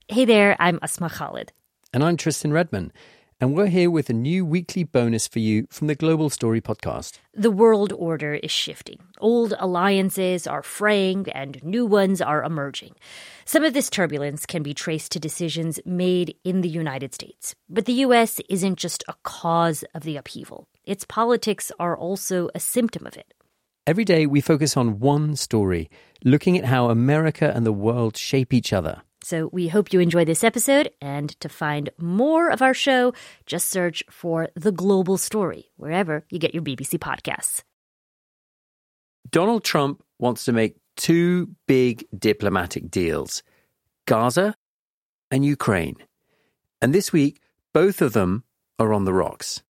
Hey there, I'm Asma Khalid. And I'm Tristan Redman. And we're here with a new weekly bonus for you from the Global Story podcast. The world order is shifting. Old alliances are fraying and new ones are emerging. Some of this turbulence can be traced to decisions made in the United States. But the U.S. isn't just a cause of the upheaval. Its politics are also a symptom of it. Every day we focus on one story, looking at how America and the world shape each other. So we hope you enjoy this episode, and to find more of our show, just search for The Global Story, wherever you get your BBC podcasts. Donald Trump wants to make two big diplomatic deals, Gaza and Ukraine. And this week, both of them are on the rocks.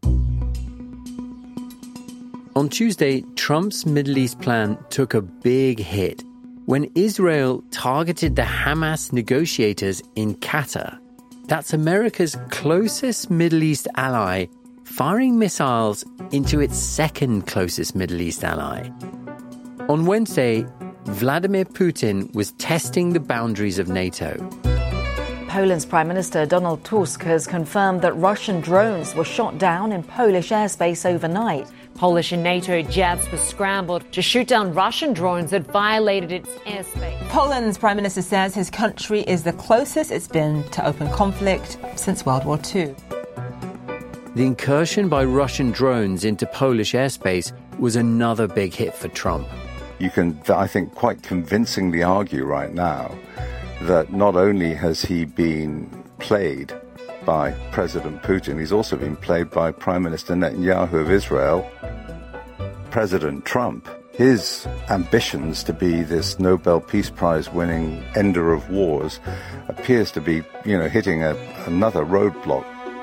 On Tuesday, Trump's Middle East plan took a big hit when Israel targeted the Hamas negotiators in Qatar. That's America's closest Middle East ally, firing missiles into its second closest Middle East ally. On Wednesday, Vladimir Putin was testing the boundaries of NATO. Poland's Prime Minister Donald Tusk has confirmed that Russian drones were shot down in Polish airspace overnight. Polish and NATO jets were scrambled to shoot down Russian drones that violated its airspace. Poland's Prime Minister says his country is the closest it's been to open conflict since World War II. The incursion by Russian drones into Polish airspace was another big hit for Trump. You can, I think, quite convincingly argue right now that not only has he been played by President Putin, he's also been played by Prime Minister Netanyahu of Israel. President Trump, his ambitions to be this Nobel Peace Prize winning ender of wars appears to be, hitting another roadblock.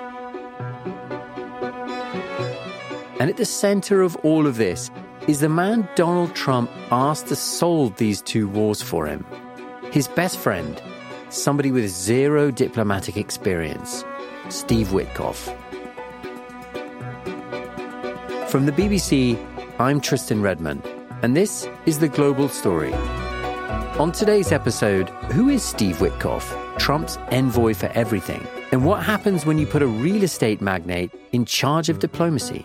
And at the center of all of this is the man Donald Trump asked to solve these two wars for him. His best friend, somebody with zero diplomatic experience, Steve Witkoff. From the BBC, I'm Tristan Redman, and this is The Global Story. On today's episode, who is Steve Witkoff, Trump's envoy for everything? And what happens when you put a real estate magnate in charge of diplomacy?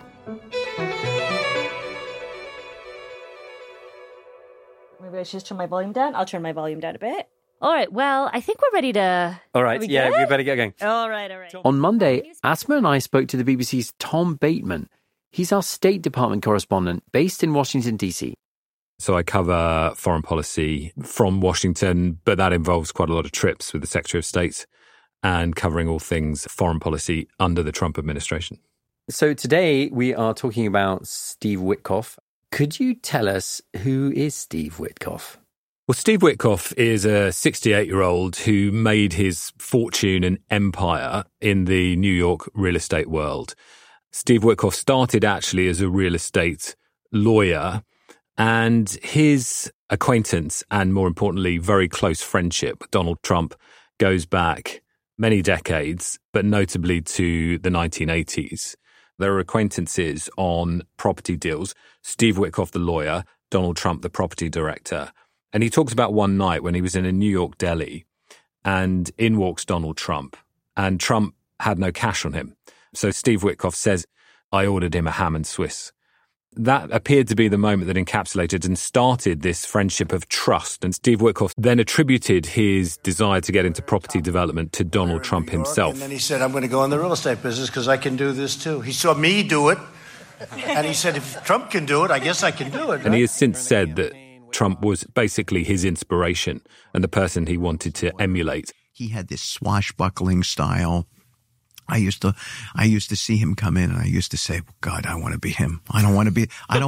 Maybe I should just turn my volume down. I'll turn my volume down a bit. All right, well, I think we're ready to... All right, we better get going. All right. On Monday, Asma and I spoke to the BBC's Tom Bateman. He's our State Department correspondent based in Washington, D.C. So I cover foreign policy from Washington, but that involves quite a lot of trips with the Secretary of State and covering all things foreign policy under the Trump administration. So today we are talking about Steve Witkoff. Could you tell us who is Steve Witkoff? Well, Steve Witkoff is a 68-year-old who made his fortune and empire in the New York real estate world. Steve Witkoff started actually as a real estate lawyer, and his acquaintance and, more importantly, very close friendship with Donald Trump goes back many decades, but notably to the 1980s. There are acquaintances on property deals. Steve Witkoff, the lawyer, Donald Trump, the property director. And he talks about one night when he was in a New York deli and in walks Donald Trump, and Trump had no cash on him. So Steve Witkoff says, I ordered him a ham and Swiss. That appeared to be the moment that encapsulated and started this friendship of trust. And Steve Witkoff then attributed his desire to get into property development to Donald Trump himself. And then he said, I'm going to go in the real estate business because I can do this too. He saw me do it. And he said, if Trump can do it, I guess I can do it. And he has since said that Trump was basically his inspiration and the person he wanted to emulate. He had this swashbuckling style. I used to see him come in and I used to say, God, I want to be him. I don't want to be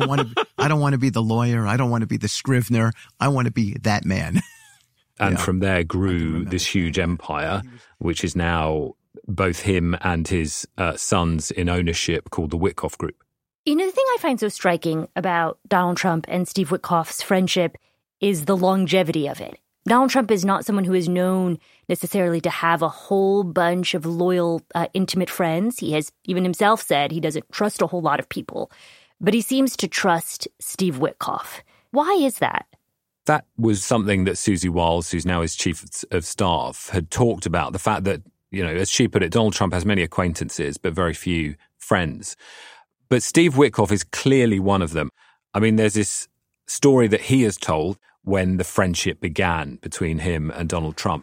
the lawyer. I don't want to be the Scrivener. I want to be that man. And from there grew this huge empire, which is now both him and his sons in ownership, called the Witkoff Group. You know, the thing I find so striking about Donald Trump and Steve Witkoff's friendship is the longevity of it. Donald Trump is not someone who is known necessarily to have a whole bunch of loyal, intimate friends. He has even himself said he doesn't trust a whole lot of people, but he seems to trust Steve Witkoff. Why is that? That was something that Susie Wiles, who's now his chief of staff, had talked about. The fact that, as she put it, Donald Trump has many acquaintances, but very few friends. But Steve Witkoff is clearly one of them. I mean, there's this story that he has told when the friendship began between him and Donald Trump.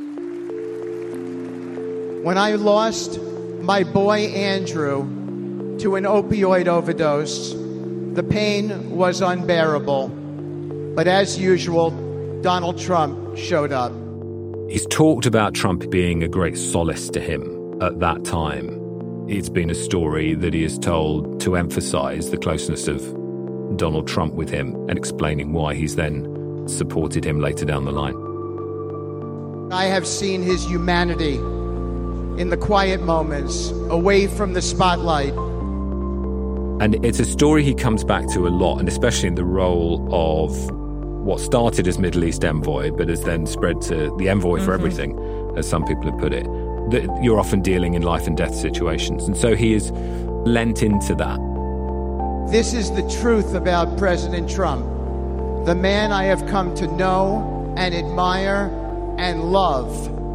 When I lost my boy Andrew to an opioid overdose, the pain was unbearable. But as usual, Donald Trump showed up. He's talked about Trump being a great solace to him at that time. It's been a story that he has told to emphasize the closeness of Donald Trump with him and explaining why he's then supported him later down the line. I have seen his humanity in the quiet moments, away from the spotlight. And it's a story he comes back to a lot, and especially in the role of what started as Middle East envoy, but has then spread to the envoy for everything, as some people have put it. That you're often dealing in life and death situations. And so he has lent into that. This is the truth about President Trump, the man I have come to know and admire and love.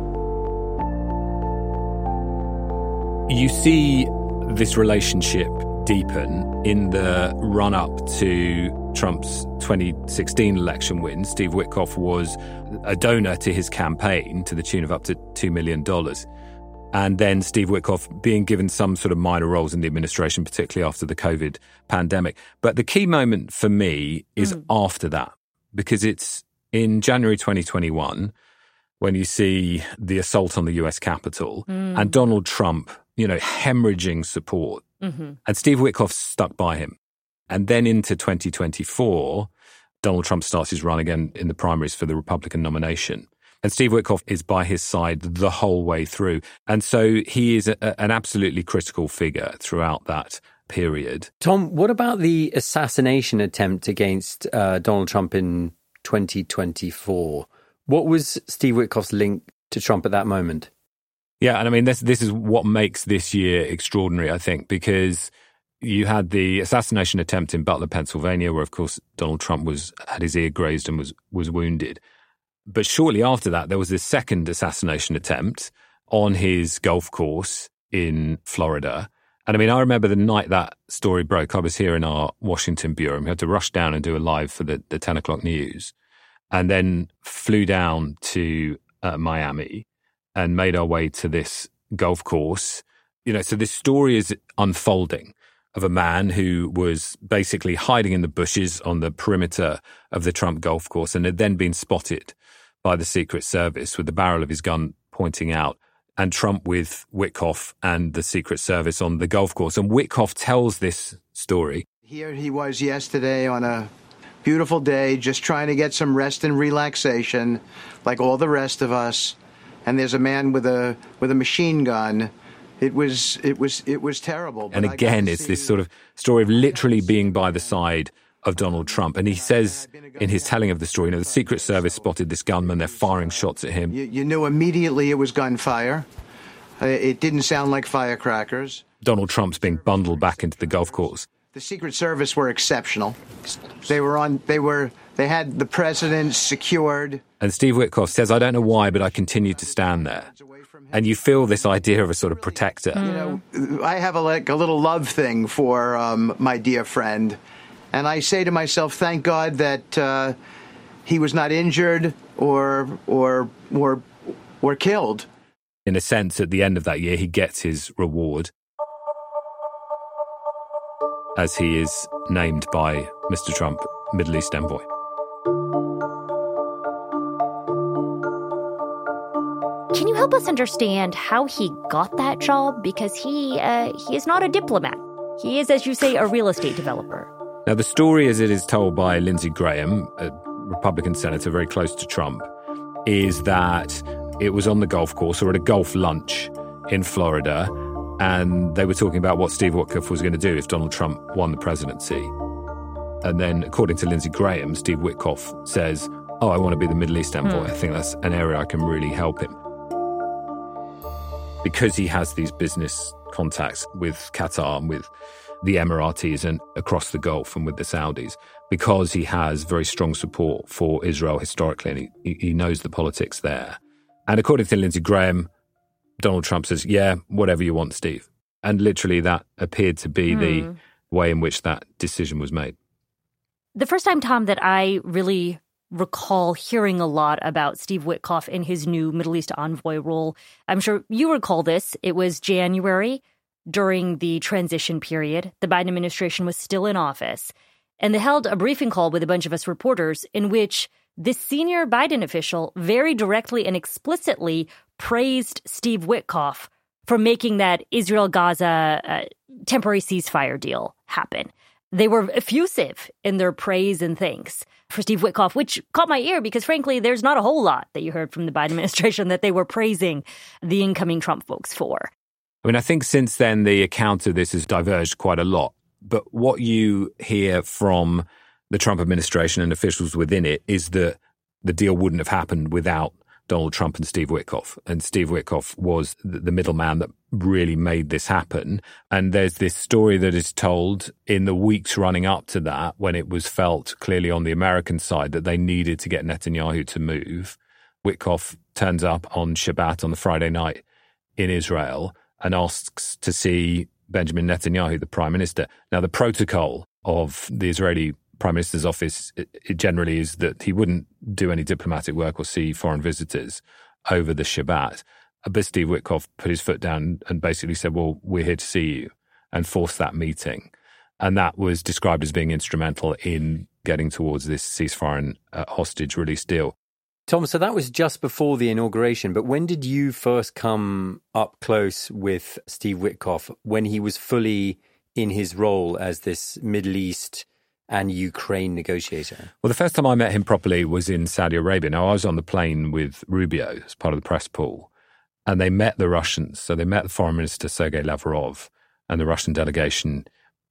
You see this relationship deepen in the run-up to Trump's 2016 election win. Steve Witkoff was a donor to his campaign to the tune of up to $2 million. And then Steve Witkoff being given some sort of minor roles in the administration, particularly after the COVID pandemic. But the key moment for me is after that, because it's in January 2021 when you see the assault on the US Capitol and Donald Trump, hemorrhaging support. And Steve Witkoff stuck by him. And then into 2024, Donald Trump starts his run again in the primaries for the Republican nomination. And Steve Witkoff is by his side the whole way through. And so he is an absolutely critical figure throughout that period. Tom, what about the assassination attempt against Donald Trump in 2024? What was Steve Witkoff's link to Trump at that moment? Yeah, and I mean, this is what makes this year extraordinary, I think, because you had the assassination attempt in Butler, Pennsylvania, where, of course, Donald Trump had his ear grazed and was wounded. But shortly after that, there was this second assassination attempt on his golf course in Florida. And I mean, I remember the night that story broke, I was here in our Washington bureau, and we had to rush down and do a live for the 10 o'clock news, and then flew down to Miami and made our way to this golf course. So this story is unfolding of a man who was basically hiding in the bushes on the perimeter of the Trump golf course and had then been spotted by the Secret Service with the barrel of his gun pointing out, and Trump with Witkoff and the Secret Service on the golf course. And Witkoff tells this story. Here he was yesterday on a beautiful day, just trying to get some rest and relaxation, like all the rest of us. And there's a man with a machine gun. It was terrible. And again, it's this sort of story of literally being by the side of Donald Trump. And he says in his telling of the story, the Secret Service spotted this gunman, they're firing shots at him. You knew immediately it was gunfire. It didn't sound like firecrackers. Donald Trump's being bundled back into the golf course. The Secret Service were exceptional. They had the president secured. And Steve Witkoff says, I don't know why, but I continued to stand there. And you feel this idea of a sort of protector. I have a little love thing for my dear friend. And I say to myself, thank God that he was not injured or killed. In a sense, at the end of that year, he gets his reward, as he is named by Mr. Trump Middle East envoy. Can you help us understand how he got that job? Because he is not a diplomat. He is, as you say, a real estate developer. Now, the story as it is told by Lindsey Graham, a Republican senator very close to Trump, is that it was on the golf course or at a golf lunch in Florida, and they were talking about what Steve Witkoff was going to do if Donald Trump won the presidency. And then, according to Lindsey Graham, Steve Witkoff says, I want to be the Middle East envoy. I think that's an area I can really help him. Because he has these business contacts with Qatar and with the Emiratis and across the Gulf and with the Saudis, because he has very strong support for Israel historically, and he knows the politics there. And according to Lindsey Graham, Donald Trump says, yeah, whatever you want, Steve. And literally that appeared to be the way in which that decision was made. The first time, Tom, that I really recall hearing a lot about Steve Witkoff in his new Middle East envoy role, I'm sure you recall this, it was January during the transition period. The Biden administration was still in office. And they held a briefing call with a bunch of us reporters in which this senior Biden official very directly and explicitly praised Steve Witkoff for making that Israel-Gaza temporary ceasefire deal happen. They were effusive in their praise and thanks for Steve Witkoff, which caught my ear because, frankly, there's not a whole lot that you heard from the Biden administration that they were praising the incoming Trump folks for. I mean, I think since then the account of this has diverged quite a lot. But what you hear from the Trump administration and officials within it is that the deal wouldn't have happened without Donald Trump and Steve Witkoff. And Steve Witkoff was the middleman that really made this happen. And there's this story that is told in the weeks running up to that, when it was felt clearly on the American side that they needed to get Netanyahu to move. Witkoff turns up on Shabbat, on the Friday night, in Israel and asks to see Benjamin Netanyahu, the prime minister. Now, the protocol of the Israeli prime minister's office, it generally is that he wouldn't do any diplomatic work or see foreign visitors over the Shabbat. But Steve Witkoff put his foot down and basically said, well, we're here to see you, and forced that meeting. And that was described as being instrumental in getting towards this ceasefire and hostage release deal. Tom, so that was just before the inauguration, but when did you first come up close with Steve Witkoff when he was fully in his role as this Middle East and Ukraine negotiator? Well, the first time I met him properly was in Saudi Arabia. Now, I was on the plane with Rubio as part of the press pool, and they met the Russians. So they met the Foreign Minister Sergei Lavrov and the Russian delegation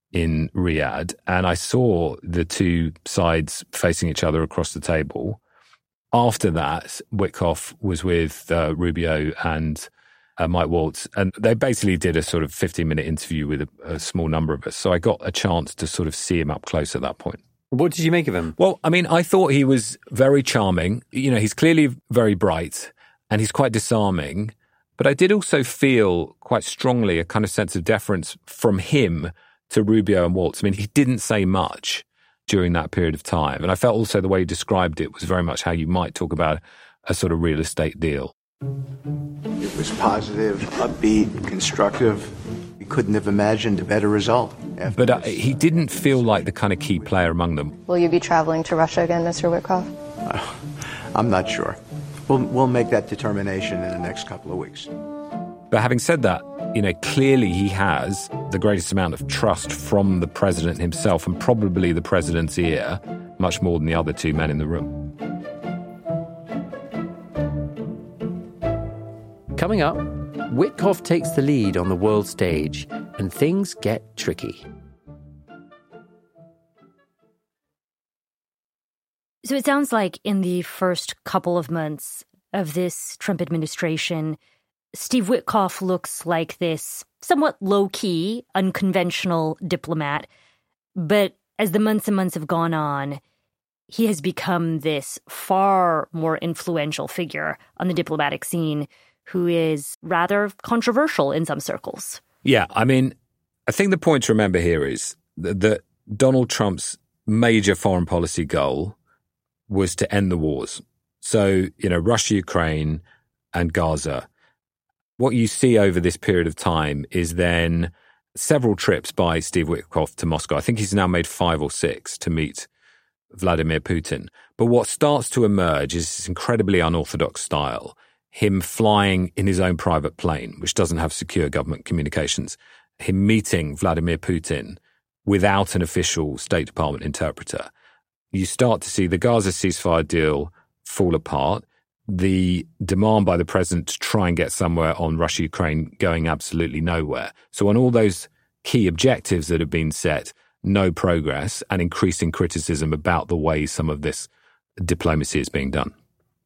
in Riyadh, and I saw the two sides facing each other across the table. After that, Witkoff was with Rubio and Mike Waltz, and they basically did a sort of 15-minute interview with a small number of us. So I got a chance to sort of see him up close at that point. What did you make of him? Well, I mean, I thought he was very charming. You know, he's clearly very bright and he's quite disarming. But I did also feel quite strongly a kind of sense of deference from him to Rubio and Waltz. I mean, he didn't say much during that period of time. And I felt also the way he described it was very much how you might talk about a sort of real estate deal. It was positive, upbeat, constructive. We couldn't have imagined a better result. But he didn't feel like the kind of key player among them. Will you be traveling to Russia again, Mr. Witkoff? I'm not sure. We'll make that determination in the next couple of weeks. But having said that, you know, clearly he has the greatest amount of trust from the president himself, and probably the president's ear, much more than the other two men in the room. Coming up, Witkoff takes the lead on the world stage, and things get tricky. So it sounds like in the first couple of months of this Trump administration, Steve Witkoff looks like this somewhat low-key, unconventional diplomat. But as the months and months have gone on, he has become this far more influential figure on the diplomatic scene who is rather controversial in some circles. Yeah, I mean, I think the point to remember here is that Donald Trump's major foreign policy goal was to end the wars. So, you know, Russia, Ukraine, and Gaza. What you see over this period of time is then several trips by Steve Witkoff to Moscow. I think he's now made 5 or 6 to meet Vladimir Putin. But what starts to emerge is this incredibly unorthodox style. Him flying in his own private plane, which doesn't have secure government communications. Him meeting Vladimir Putin without an official State Department interpreter. You start to see the Gaza ceasefire deal fall apart. The demand by the president to try and get somewhere on Russia-Ukraine going absolutely nowhere. So on all those key objectives that have been set, no progress and increasing criticism about the way some of this diplomacy is being done.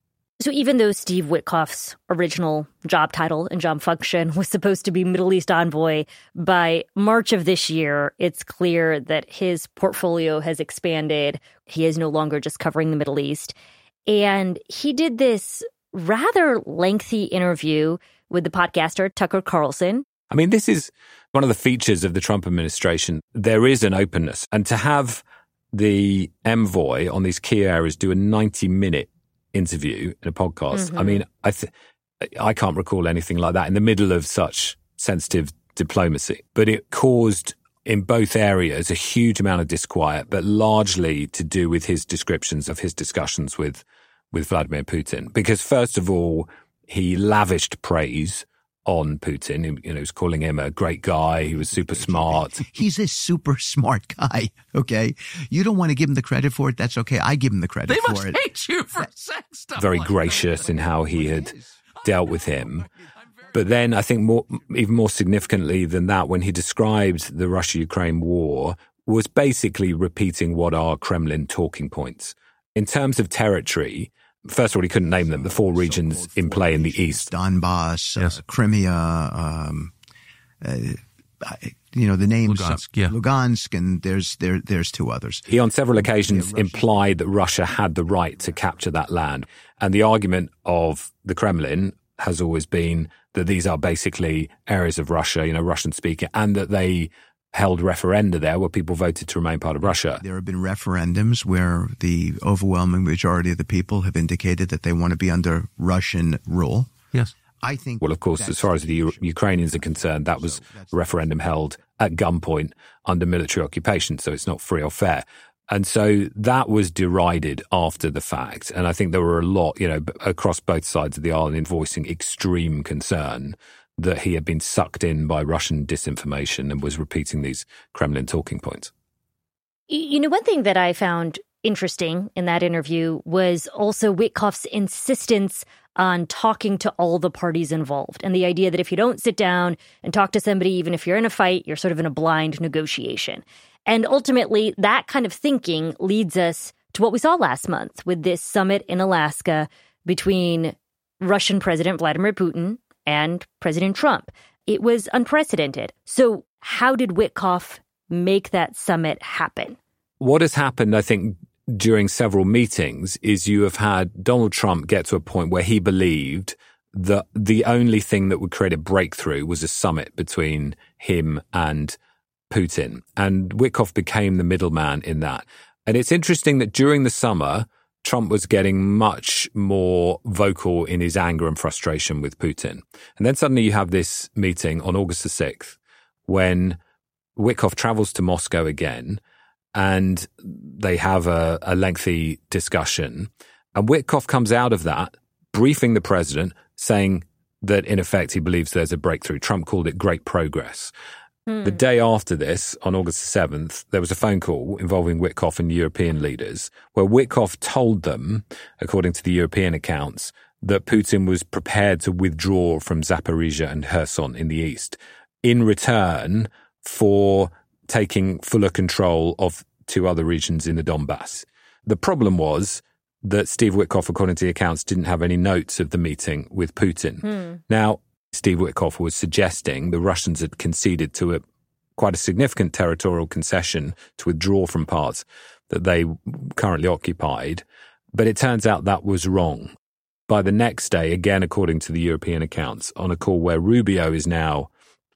So even though Steve Witkoff's original job title and job function was supposed to be Middle East envoy, by March of this year, it's clear that his portfolio has expanded. He is no longer just covering the Middle East. And he did this rather lengthy interview with the podcaster Tucker Carlson. I mean, this is one of the features of the Trump administration. There is an openness. And to have the envoy on these key areas do a 90-minute interview in a podcast. I mean, I can't recall anything like that in the middle of such sensitive diplomacy. But it caused, in both areas, a huge amount of disquiet, but largely to do with his descriptions of his discussions with Vladimir Putin. Because first of all, he lavished praise on Putin. He was calling him a great guy. He was super smart. He's a super smart guy, okay? You don't want to give him the credit for it. That's okay. I give him the credit for it. They must hate you for saying stuff Very like gracious in how he had dealt with him. But then I think even more significantly than that, when he described the Russia-Ukraine war, was basically repeating what are Kremlin talking points. In terms of territory, first of all, he couldn't name them, the four regions in play in the east. Donbass, Crimea, the names. Lugansk, and there's two others. He on several occasions implied that Russia had the right to capture that land. And the argument of the Kremlin has always been that these are basically areas of Russia, Russian speaking, and that they held referenda there where people voted to remain part of Russia. There have been referendums where the overwhelming majority of the people have indicated that they want to be under Russian rule. Yes. I think. Well, of course, as far as the Ukrainians are concerned, that was a referendum held at gunpoint under military occupation, so it's not free or fair. And so that was derided after the fact. And I think there were a lot, across both sides of the aisle in voicing extreme concern that he had been sucked in by Russian disinformation and was repeating these Kremlin talking points. One thing that I found interesting in that interview was also Witkoff's insistence on talking to all the parties involved, and the idea that if you don't sit down and talk to somebody, even if you're in a fight, you're sort of in a blind negotiation. And ultimately, that kind of thinking leads us to what we saw last month with this summit in Alaska between Russian President Vladimir Putin and President Trump. It was unprecedented. So how did Witkoff make that summit happen? What has happened, I think, during several meetings is you have had Donald Trump get to a point where he believed that the only thing that would create a breakthrough was a summit between him and Putin. And Witkoff became the middleman in that. And it's interesting that during the summer, Trump was getting much more vocal in his anger and frustration with Putin. And then suddenly you have this meeting on August the 6th when Witkoff travels to Moscow again and they have a lengthy discussion. And Witkoff comes out of that, briefing the president, saying that in effect he believes there's a breakthrough. Trump called it great progress. The day after this, on August 7th, there was a phone call involving Witkoff and European leaders where Witkoff told them, according to the European accounts, that Putin was prepared to withdraw from Zaporizhia and Kherson in the east in return for taking fuller control of two other regions in the Donbass. The problem was that Steve Witkoff, according to the accounts, didn't have any notes of the meeting with Putin. Now, Steve Witkoff was suggesting the Russians had conceded to quite a significant territorial concession to withdraw from parts that they currently occupied. But it turns out that was wrong. By the next day, again, according to the European accounts, on a call where Rubio is now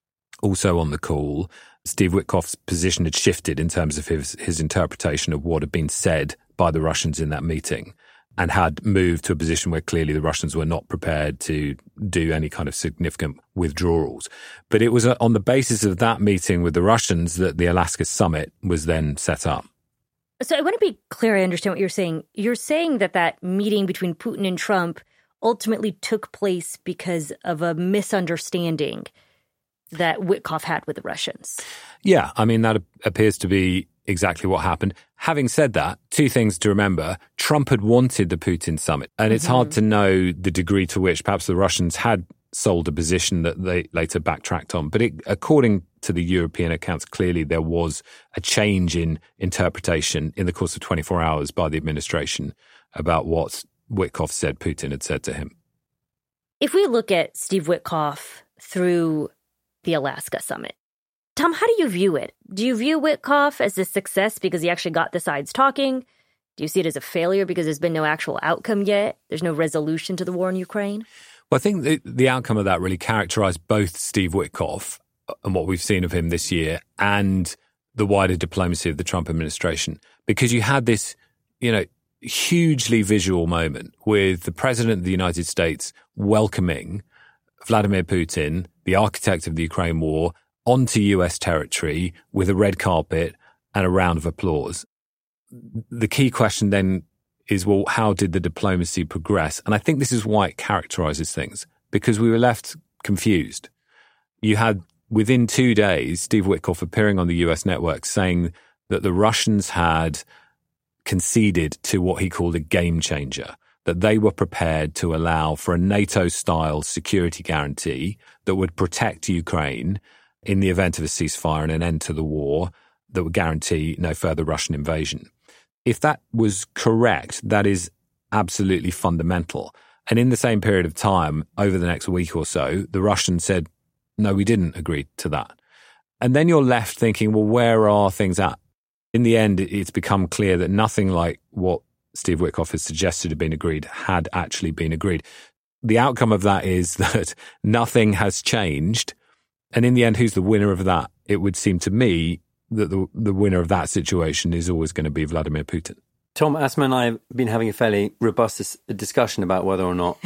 also on the call, Steve Witkoff's position had shifted in terms of his interpretation of what had been said by the Russians in that meeting, and had moved to a position where clearly the Russians were not prepared to do any kind of significant withdrawals. But it was on the basis of that meeting with the Russians that the Alaska summit was then set up. So I want to be clear I understand what you're saying. You're saying that meeting between Putin and Trump ultimately took place because of a misunderstanding that Witkoff had with the Russians. Yeah, I mean, that appears to be exactly what happened. Having said that, two things to remember. Trump had wanted the Putin summit, and it's hard to know the degree to which perhaps the Russians had sold a position that they later backtracked on. But according to the European accounts, clearly there was a change in interpretation in the course of 24 hours by the administration about what Witkoff said Putin had said to him. If we look at Steve Witkoff through the Alaska summit, Tom, how do you view it? Do you view Witkoff as a success because he actually got the sides talking? Do you see it as a failure because there's been no actual outcome yet? There's no resolution to the war in Ukraine? Well, I think the outcome of that really characterised both Steve Witkoff and what we've seen of him this year and the wider diplomacy of the Trump administration. Because you had this, hugely visual moment with the president of the United States welcoming Vladimir Putin, the architect of the Ukraine war, onto US territory with a red carpet and a round of applause. The key question then is, well, how did the diplomacy progress? And I think this is why it characterises things, because we were left confused. You had, within 2 days, Steve Witkoff appearing on the US network saying that the Russians had conceded to what he called a game changer, that they were prepared to allow for a NATO-style security guarantee that would protect Ukraine in the event of a ceasefire and an end to the war, that would guarantee no further Russian invasion. If that was correct, that is absolutely fundamental. And in the same period of time, over the next week or so, the Russians said, no, we didn't agree to that. And then you're left thinking, well, where are things at? In the end, it's become clear that nothing like what Steve Witkoff has suggested had been agreed had actually been agreed. The outcome of that is that nothing has changed. And in the end, who's the winner of that? It would seem to me that the winner of that situation is always going to be Vladimir Putin. Tom, Asma and I have been having a fairly robust discussion about whether or not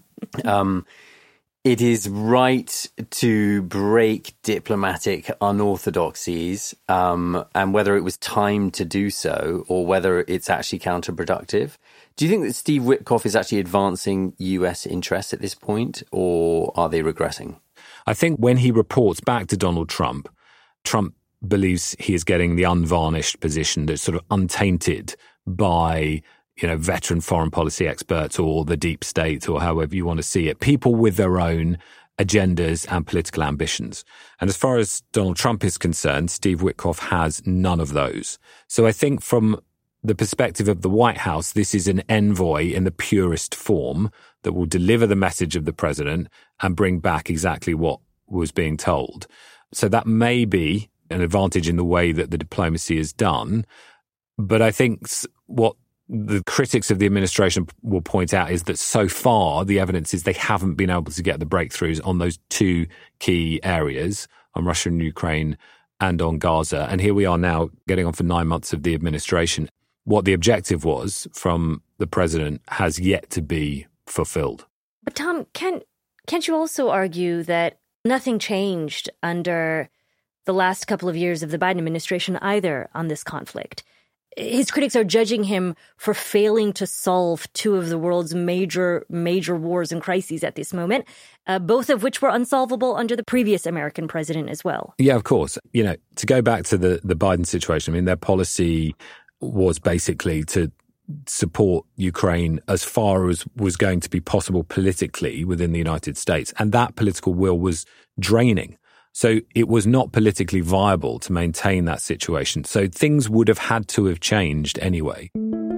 it is right to break diplomatic unorthodoxies and whether it was time to do so or whether it's actually counterproductive. Do you think that Steve Witkoff is actually advancing US interests at this point, or are they regressing? I think when he reports back to Donald Trump, Trump believes he is getting the unvarnished position that's sort of untainted by, veteran foreign policy experts or the deep state or however you want to see it, people with their own agendas and political ambitions. And as far as Donald Trump is concerned, Steve Witkoff has none of those. So I think from the perspective of the White House, this is an envoy in the purest form that will deliver the message of the president and bring back exactly what was being told. So that may be an advantage in the way that the diplomacy is done. But I think what the critics of the administration will point out is that so far the evidence is they haven't been able to get the breakthroughs on those two key areas, on Russia and Ukraine and on Gaza. And here we are now getting on for 9 months of the administration. What the objective was from the president has yet to be fulfilled. But Tom, can't you also argue that nothing changed under the last couple of years of the Biden administration either on this conflict? His critics are judging him for failing to solve two of the world's major wars and crises at this moment, both of which were unsolvable under the previous American president as well. Yeah, of course. To go back to the Biden situation, their policy was basically to support Ukraine as far as was going to be possible politically within the United States. And that political will was draining. So it was not politically viable to maintain that situation. So things would have had to have changed anyway.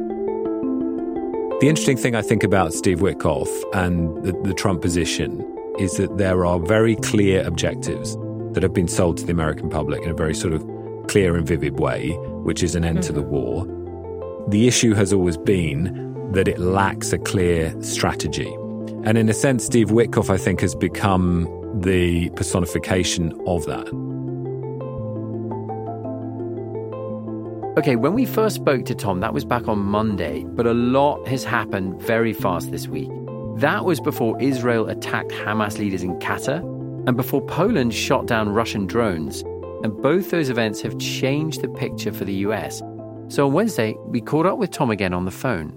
The interesting thing I think about Steve Witkoff and the Trump position is that there are very clear objectives that have been sold to the American public in a very sort of clear and vivid way, which is an end to the war. The issue has always been that it lacks a clear strategy. And in a sense, Steve Witkoff, I think, has become the personification of that. Okay, when we first spoke to Tom, that was back on Monday, but a lot has happened very fast this week. That was before Israel attacked Hamas leaders in Qatar and before Poland shot down Russian drones. And both those events have changed the picture for the US. So on Wednesday, we caught up with Tom again on the phone.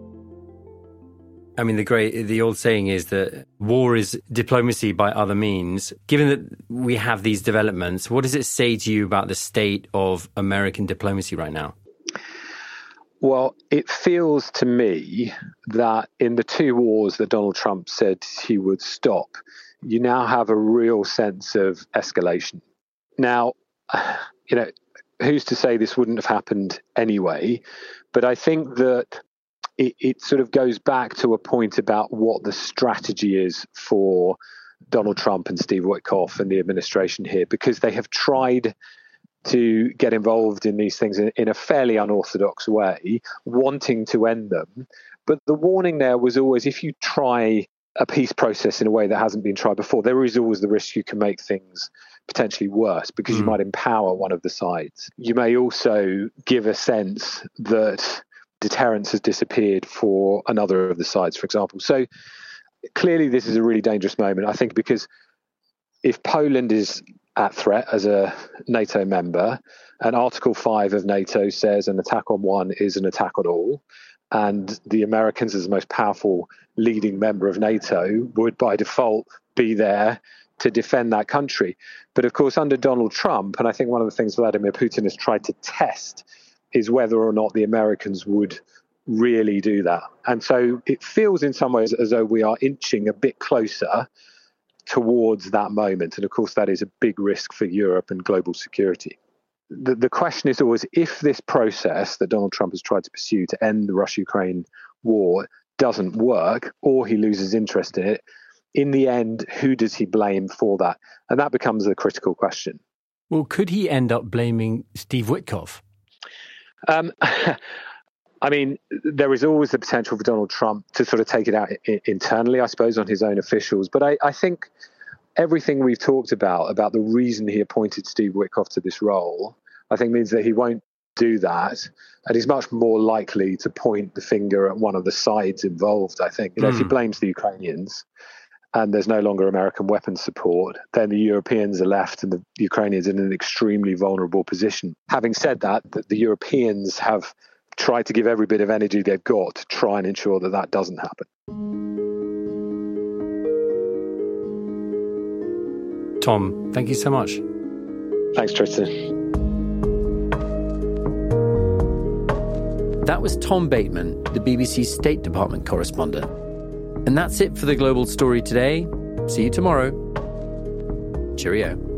The old saying is that war is diplomacy by other means. Given that we have these developments, what does it say to you about the state of American diplomacy right now? Well, it feels to me that in the two wars that Donald Trump said he would stop, you now have a real sense of escalation. Now, who's to say this wouldn't have happened anyway? But I think that it sort of goes back to a point about what the strategy is for Donald Trump and Steve Witkoff and the administration here, because they have tried to get involved in these things in a fairly unorthodox way, wanting to end them. But the warning there was always, if you try a peace process in a way that hasn't been tried before, there is always the risk you can make things potentially worse, because you might empower one of the sides. You may also give a sense that deterrence has disappeared for another of the sides, for example. So clearly this is a really dangerous moment, I think, because if Poland is at threat as a NATO member, and Article 5 of NATO says an attack on one is an attack on all, and the Americans, as the most powerful leading member of NATO, would by default be there to defend that country. But of course, under Donald Trump, and I think one of the things Vladimir Putin has tried to test is whether or not the Americans would really do that. And so it feels in some ways as though we are inching a bit closer towards that moment. And of course, that is a big risk for Europe and global security. The question is always, if this process that Donald Trump has tried to pursue to end the Russia-Ukraine war doesn't work, or he loses interest in it, in the end, who does he blame for that? And that becomes the critical question. Well, could he end up blaming Steve Witkoff? I mean, there is always the potential for Donald Trump to sort of take it out internally, I suppose, on his own officials. But I think everything we've talked about the reason he appointed Steve Witkoff to this role, I think means that he won't do that. And he's much more likely to point the finger at one of the sides involved, I think. If he blames the Ukrainians and there's no longer American weapons support, then the Europeans are left and the Ukrainians in an extremely vulnerable position. Having said that, the Europeans have tried to give every bit of energy they've got to try and ensure that that doesn't happen. Tom, thank you so much. Thanks, Tristan. That was Tom Bateman, the BBC State Department correspondent. And that's it for The Global Story today. See you tomorrow. Cheerio.